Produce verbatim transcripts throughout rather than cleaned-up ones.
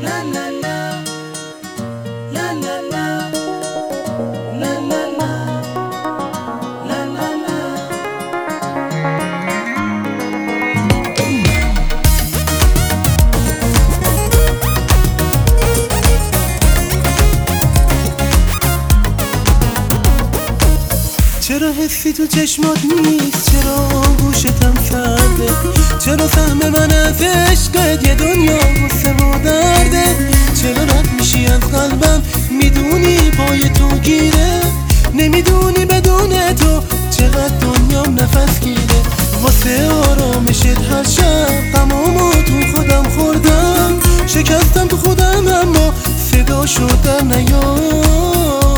چرا حسی تو چشمات نیست؟ چرا گوشتم سرده؟ چرا فهم من از عشقت یه دنیا غصه و درده؟ چرا رد میشی از قلبم میدونی پای تو گیره؟ نمیدونی بدون تو چقدر دنیام نفس گیره؟ واسه آرامشت هر شب غمامو تو خودم خوردم، شکستم تو خودم اما صدا شدم نیامردم.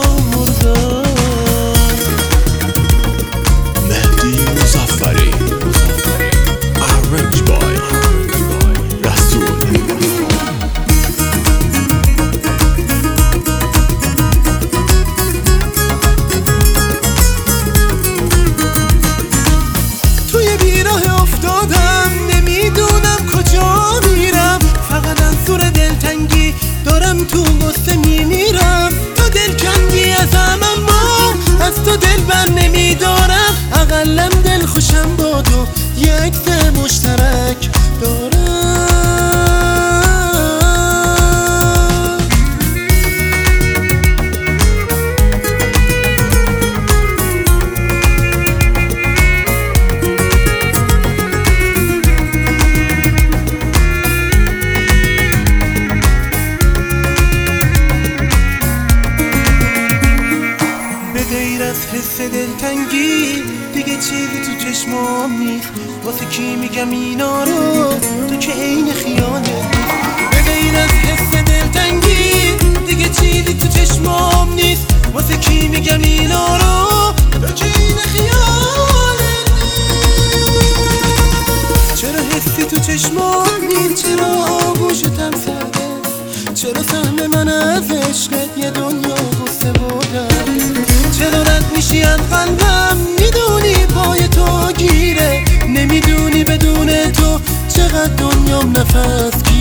تو غصه میمیرم، تو دلکنگی ازم اما از تو دل بر نمیدارم. اقلم دل خوشم با تو یه عکس مشترک دارم. حس دلتنگی دیگه چیزی تو چشمام نیست، واسه کی میگم اینا رو تو که عین خیالت نیست. به غیر از حس دلتنگی دیگه چیزی تو چشمام نیست، واسه کی میگم اینا رو تو که عین خیالت نیست. چرا حسی تو چشمام نیست؟ چرا آغوشتم سرده؟ چرا فهم من از عشقت یه دنیا غصه بودم؟ چرا رد میشی از قلبم میدونی پای تو گیره؟ نمیدونی بدون تو چقدر دنیام نفس